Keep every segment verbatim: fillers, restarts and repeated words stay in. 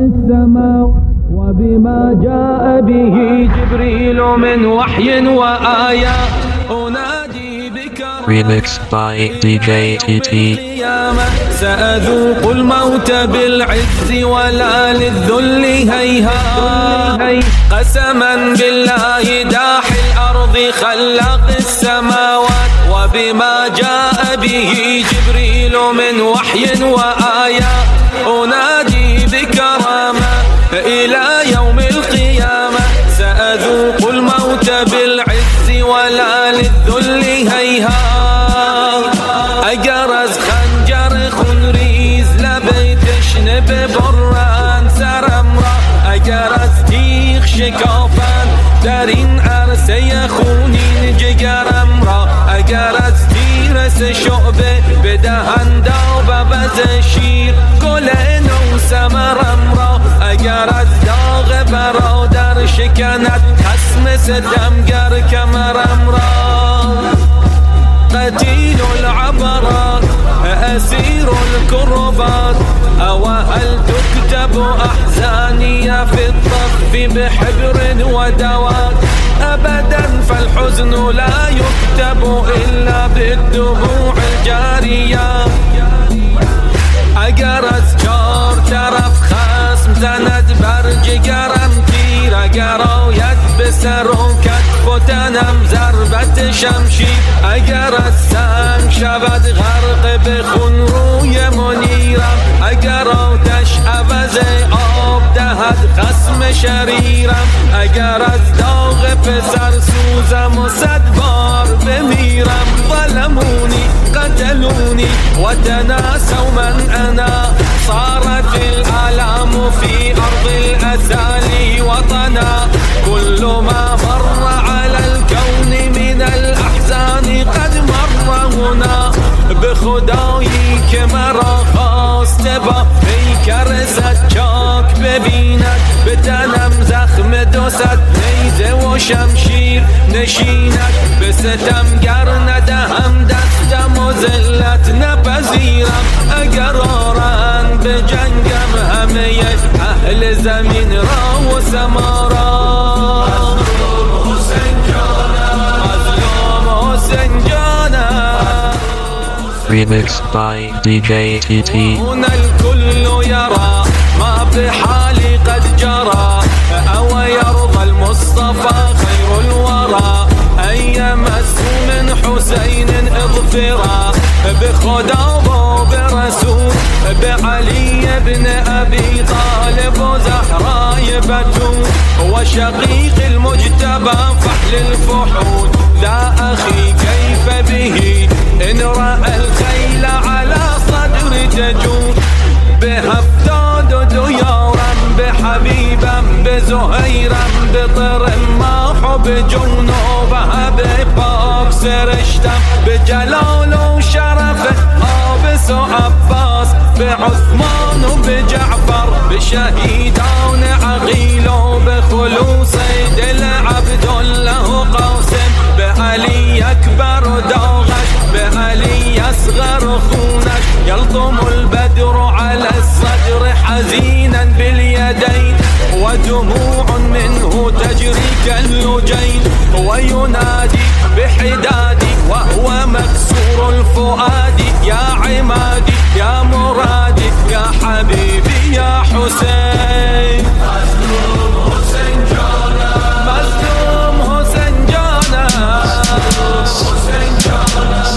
السماوات وبما جاء به جبريل من وحي وآيات أنادي بك Remix by دي جي تي تي. سأذوق الموت بالعز ولا للذل هيهات قسما بالله داحي الأرض خلاق السماوات وبما جاء به جبريل من وحي وآيات أنادي بكرامة إلى يوم القيامة سأذوق الموت بالعز ولا للذل هيهات أجرز خنجر خنريز لبيت شنب بران سرمرا أجرز تيخ شكافان دارين عرس يخونين جگرم را أجرز تيرس شعبه بدهن داو ببز شیر گل نو سمرم را أجرز داغ برادر شکند خسم ستمگر کمرم را قتيل العبرات أسير الكربات أو هل تكتب أحزاني في الطف بحبر ودوات أبدا فالحزن لا يكتب إلا بالدموع الجارية أجرز جار طرف خصم زند برج گرم تیر اگر آید به سر و کتف و تنم ضربت شمشیر اگر از سنگ شود غرق به خون روی منیرم اگر آتش عوض آب دهد خصم شریرم اگر از داغ پسر سوزم و صد بار بمیرم ظلمونی قتلوني وتناسوا من أنا صارت الآلام في أرض الأسالي وطنا كل ما مر على الكون من الأحزان قد مر هنا بخدایی که مرا خواسته با پیکر سچاک ببیند به تنم زخم دو صد نیزه و شمشیر نشیند به ستمگر ندهم دستم و ذلت نپذیرم اگر آرند به جنگم همه اهل زمین را و سما را مظلوم حسین جانم مظلوم حسین جانم Remix by دي جي تي تي. هنا الكل يرى ما بحالي قد جرى أو يرضى المصطفى خير الورى أن يمسوا من حسين اظفرا بخدا وبرسول بعلي بن أبي طالب وزهراء بتول وشقيق المجتبى فحل الفحول ذا أخي كيف به إن رأى الخيل على صدر تجول بهفتاد ديارا بحبيبا بزهيرا بطرماح بجنوبها بباك سرشتم بجلال وشرف آبس وعباس بعثمان وبجعفر بشهيدان عقيل وبخلوص دل عبد الله قاسم بعلي أكبر داغش بعلي أصغر خونش يلطم البدر على الصدر حزينا باليدين ودموع منه تجري كاللجين وينادي بحدادي وهو مكسور الفؤاد يا عمادي يا مرادي يا حبيبي يا حسين مظلوم حسين جانا مظلوم حسين جانا حسين جانا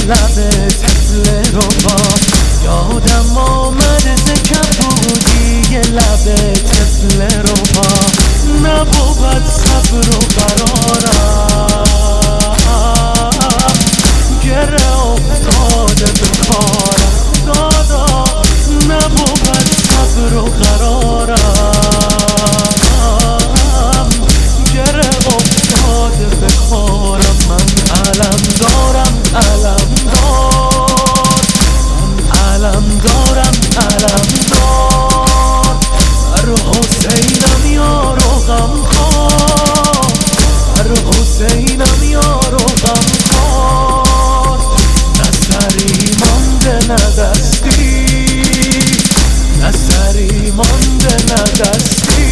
لبت طفل رو با یادم آمده ز کبودی لبت طفل رو با نبود صبر و قرارم گره افتاده به کارم دادا نبود صبر و قرارم گره افتاده به کارم من علم دارم علم دار من علم دارم علم دار بر حسینم یارو غم خوار بر حسینم یارو غم خوار نه سری مانده نه دستی نه سری مانده نه دستی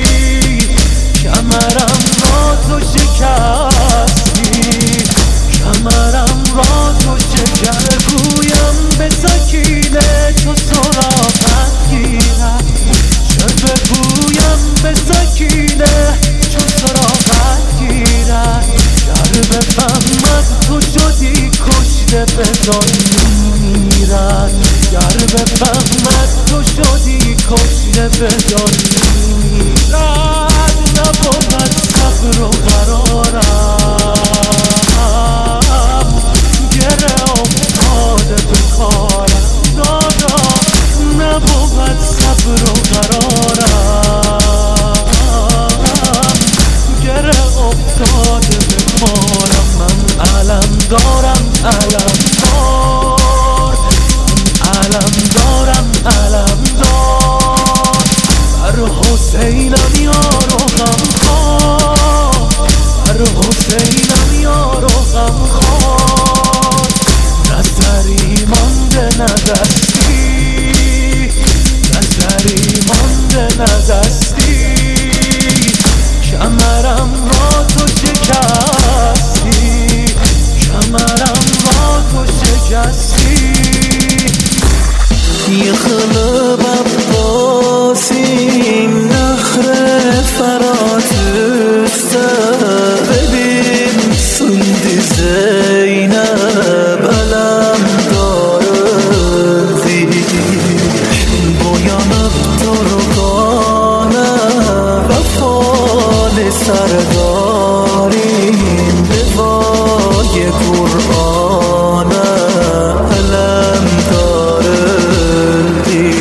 کمرم را تو شکستی کمرم را تو شکر گویم به سکینه تو سراغت گیرد چه بگویم به سکینه چون سراغت گیرد گر بفهمد تو شدی کشته به جای میرد گر بفهمد تو شدی کشته به جای میرد نبود صبر و قرارم گره افتاده به کارم دادا نبود صبر و قرارم گره افتاده به کارم من علم دارم علم دار من علم دارم علم دار بر حسینم یارو غم خوار بر حسینم یارو غم خوار نه سری مانده نه دستی نه سری مانده نه دستی کمرم را تو شکستی کمرم را تو شکستی یه خلب عباسیم نخر فراتسته ببین سندی زینب علم داردی بایم ترکانه وفال سرداریم بوای قرآن علم داردی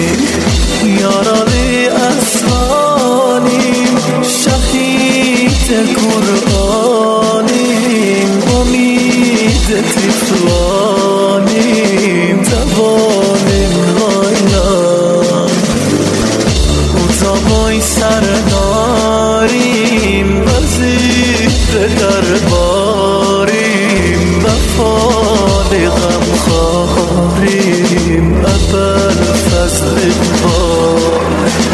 یارانی اسمانیم شهید قرآنیم امید طفلانیم توانیم هایلان اتابای سرداریم وزیر درباریم وفال غمخواریم ابر فضل بار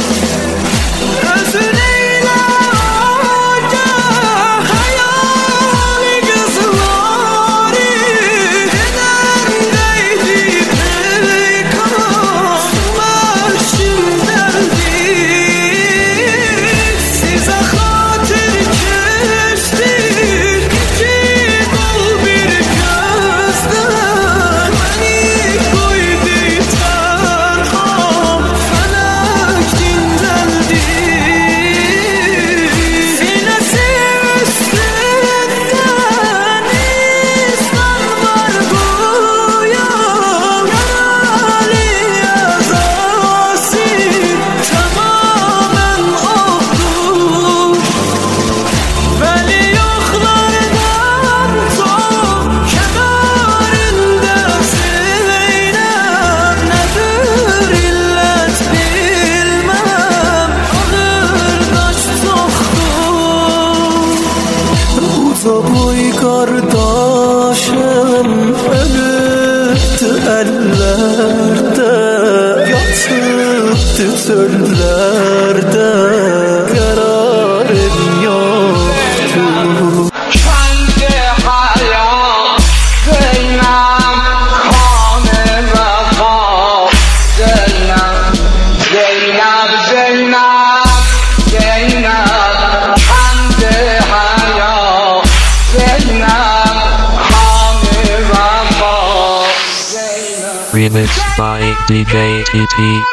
Boy kardeşim ölüptü ellerde yatıptı çöllerde kararım yoktu. Kendi hayat Zeynep Kanı Vefa Zeynep Zeynep Zeynep Zeynep kendi hayat Zeynep Kanı Vefa Remixed by D J T T.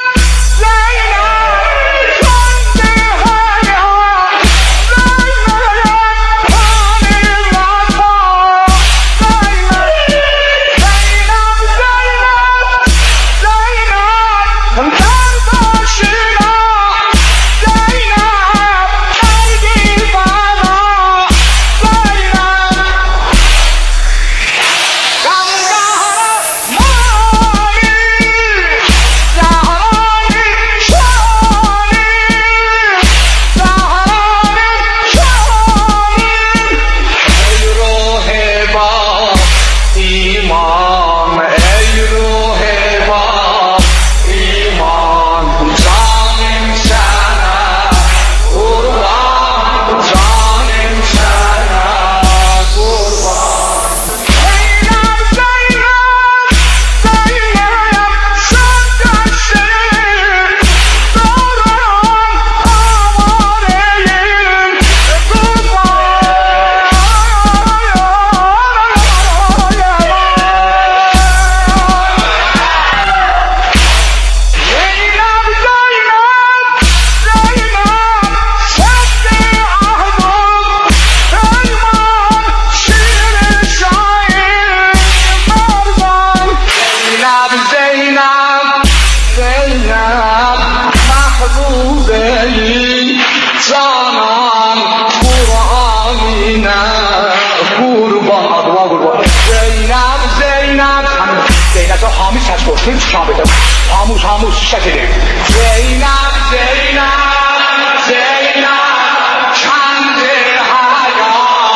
خاموش خاموش شکلی زینب زینب زینب چند حیا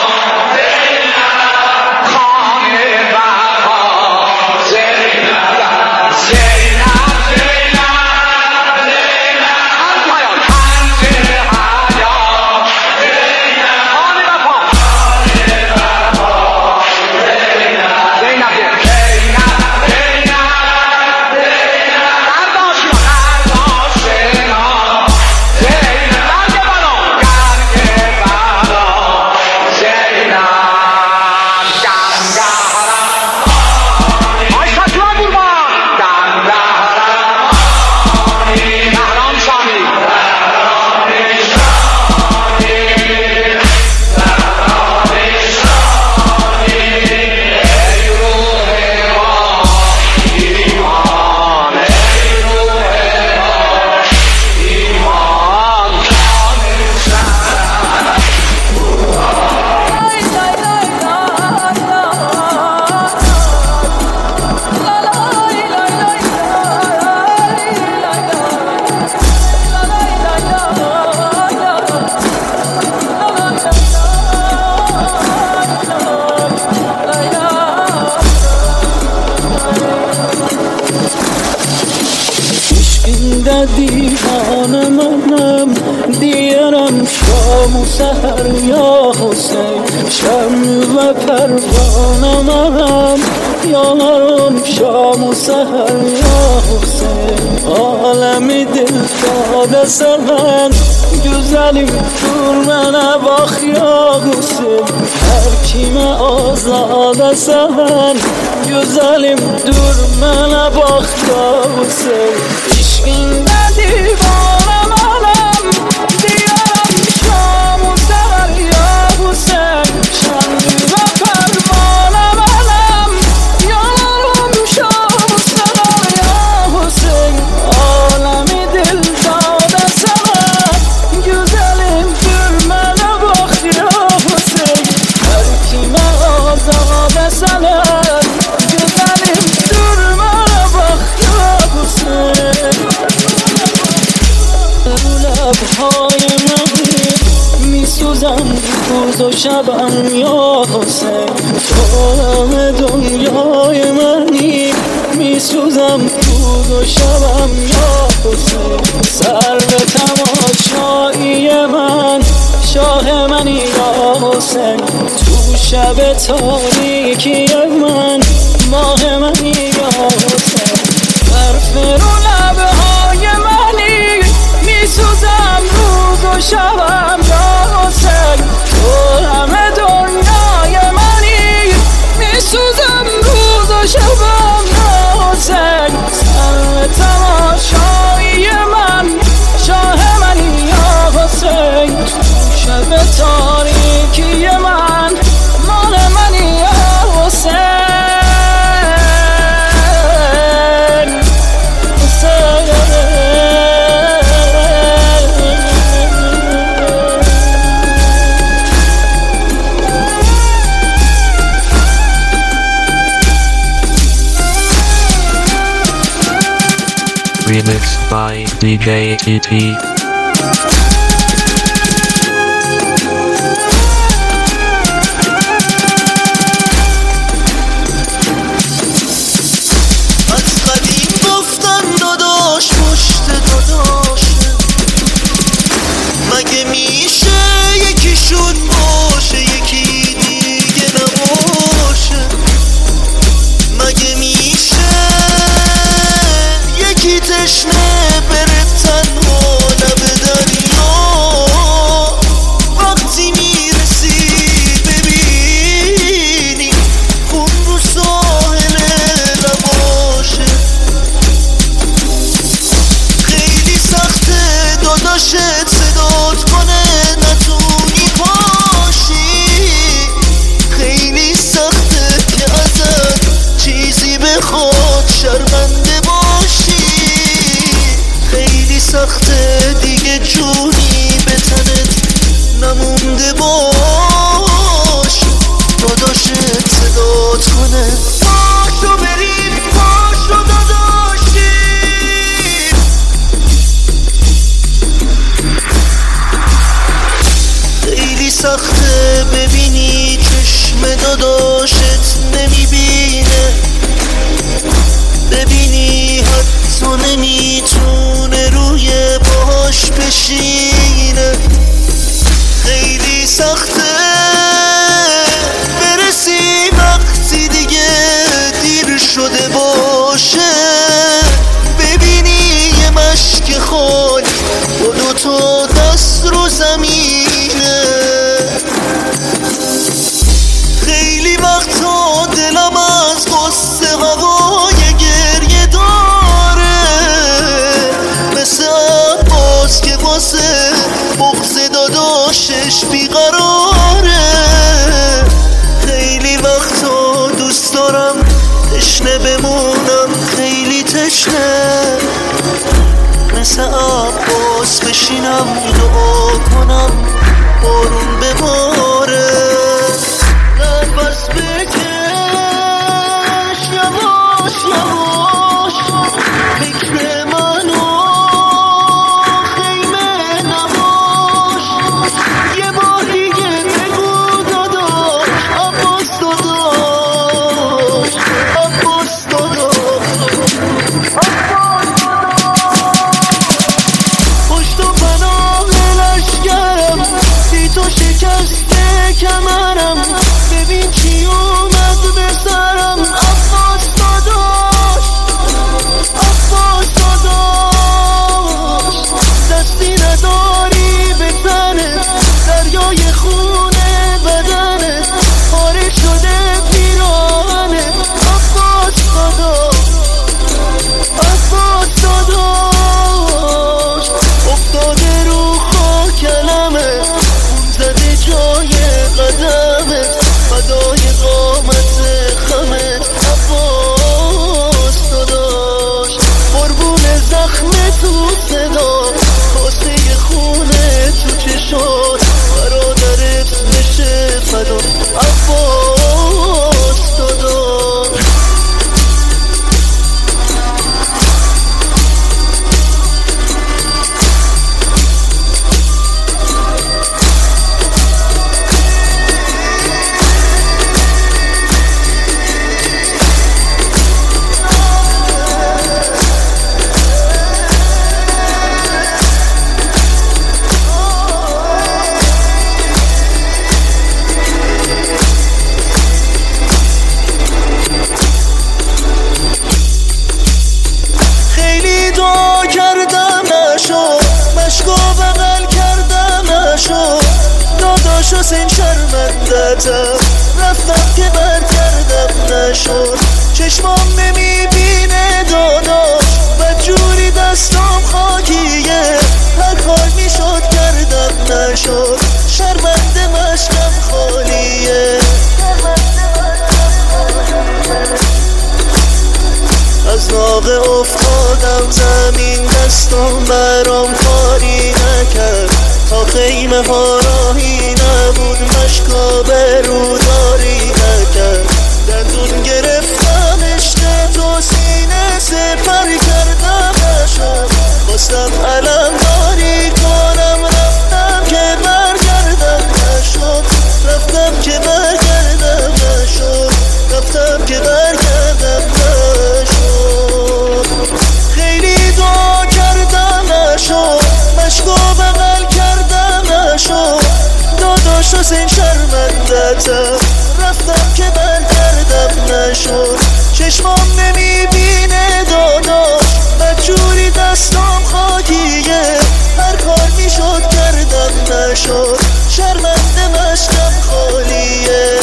زینب خانه بقا زینب زینب زینب زینب چند حیا زینب خانه بقا زینب زینب دیوان منم دیرم شام و سحر یا حسین شم و پروانه منم یارم شام و سحر یا حسین عالمی دل داده سرم güzelim dur bana bak ya Hüseyin her kime azade seven güzelim dur bana bak ya Hüseyin İşkinde divanım anam diyarım şam-ı sever ya Hüseyin şanlı ve pervanım anam yanarım şam-ı sever ya Hüseyin alemi dil dağda sever güzelim gülmene bak ya Hüseyin her kime azade sever güzelim durmana bak ya Hüseyin لبهای منی میسوزم روز و شبم یا حسین تو دنیای منی میسوزم روز و شبم یا حسین سر به تماشایی من شاه منی یا حسین تو شب تاریکی من ماه منی یا حسین حرف رو لبهای منی میسوزم روز و شبم یا حسین تو همه دنیای منی میسوزم روز و شبم یا حسین Remixed by D J T T. مگه میشه یکی شد باشه یکی دیگه نباشه؟ مگه میشه یکی تشنه بره تنها لب دریا؟ وقتی میرسی ببینی خون رو ساحل نباشه. خیلی سخته داداشت صدات کنه نتونی پاشی. خیلی سخته که ازت چیزی بخواد شرمنده باشی. خیلی سخته دیگه جونی به تنت نمونده باشی. داداشت صدات کنه پاشو بریم پاشو داداشی. خیلی سخته ببینی چشم داداشت نمیبینه. ببینی حتی نمیتونه روی باهاش بشینه. خیلی سخته برسی وقتی دیگه دیر شده باشه. ببینی یه مشک خالی با دوتا دست رو زمینه. خیلی وقتا دلم از قصه هوای گریه داره. مثل عباس که واسه بغض داداشش بیقراره. خیلی وقتا دوست دارم تشنه بمونم خیلی تشنه. مثل عباس بشینم دعا کنم بارون بباره. نفس بکش یواش یواش فکر منو خیمه نباش. یه بار دیگه بگو داداش عباس داداش عباس داداش. پشت و پناه لشگرم سی تو شکسته کمرم. ببین چی اومد به سرم عباس داداش عباس داداش. دستی نداری به تنت دریای خونه بدنت پاره شده پیرانه. عباس داداش عباس داداش. افتاده رو خاکلمه خون زده جای قدمت فدای قامت خمت. عباس داداش قربون زخم تو صدا کاسه خونه تو چشات برادرت بشه فدا. عباس داداش. خیلی دعا کردم نشد مشکو بغل کردم نشد. داداش حسین شرمندتم رفتم که بر کردم نشد. چشمام نمیبینه داداش بدجوری دستام خاکیه. هر کار میشد کردم نشد. شرمنده مشکم خالیه. از ناقه افتادم زمین دستم برام کاری نکرد. تا خیمه ها راهی نبود مشکا بروداری نکرد. دندون گرفتم اشته تو سینه سپر کردم نشد. رفتم رفتم که برگردم نشد چشمام نمیبینه داداش بدجوری دستام خاکیه هر کار میشد کردم نشد شرمنده مشکم خالیه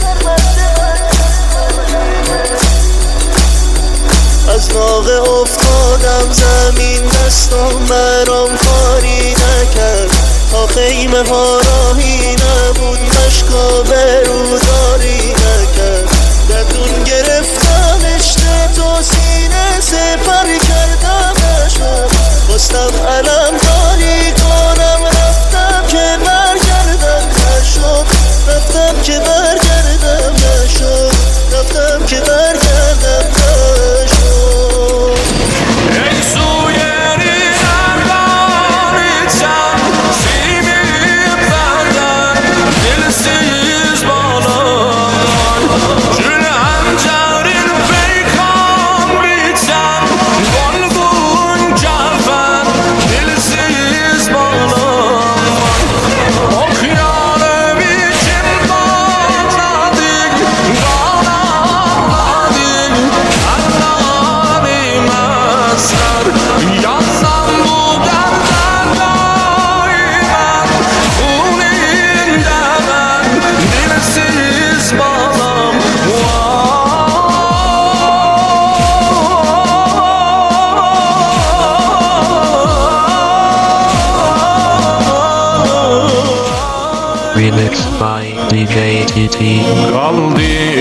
از ناقه افتادم زمین دستام برام کاری نکرد تا خیمه ها راهی نبود مشکا بروداری نکرد دندون گرفتم اشته تو سینه سپر کردم نشد خواستم علم داری کنم رفتم که برگردم نشد رفتم که برگردم نشد رفتم که برگردم نشد Remixed by D J T T. Kaldı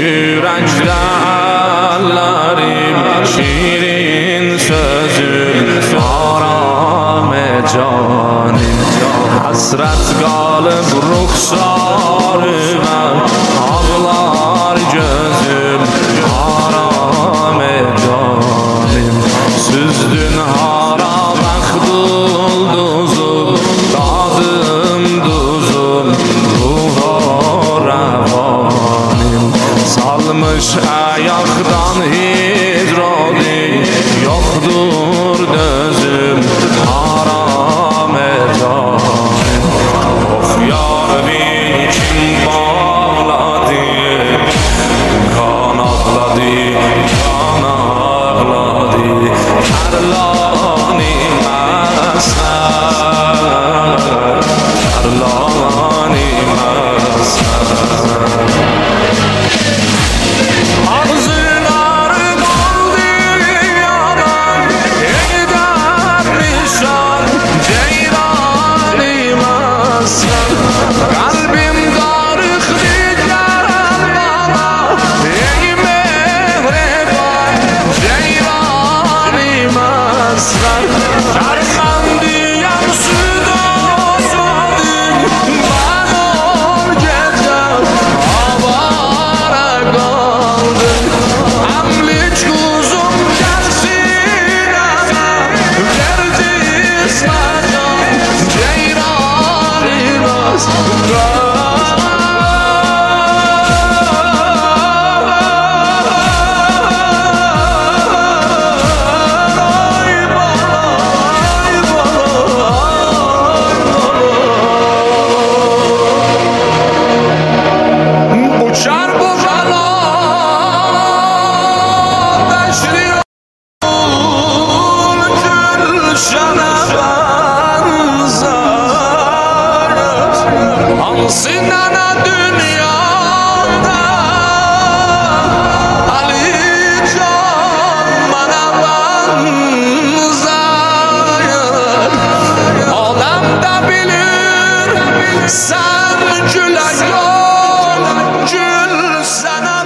yüreklerim şirin sözün arame canim hasret kalıp ruhsarıma ağlar gözüm arame canim süzdün hara baktıldızım tadım duzum salmış ayaktan hidrolik yoktur dözüm haram edalim of yar bin kim bağladı kan ağladı kan ağladı erlani mesler erlani mesler Sinana dünyada Ali Can bana benzer Adam da bilir sen güle yol Gül sana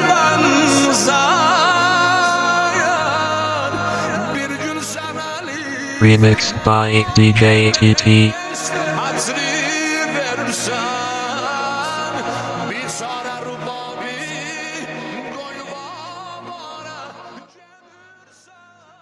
benzer Bir gün sen Ali Remixed by D J T T.